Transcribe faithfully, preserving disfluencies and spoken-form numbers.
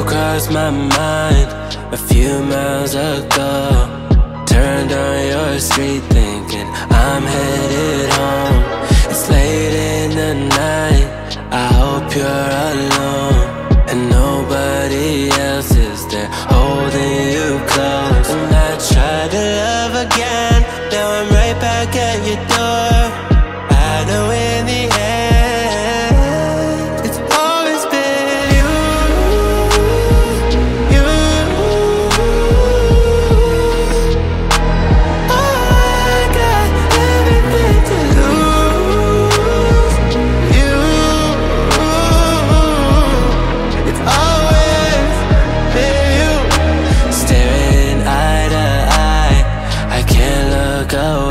crossed my mind a few miles ago. Turned on your street thinking I'm headed home. It's late in the night, I hope you're alone, and nobody else is there holding you close. And I tried to love again, now I'm right back at your door. I know in the end it's always been you, you. Oh, I got everything to lose. You, it's always been you. Staring eye to eye, I can't look away.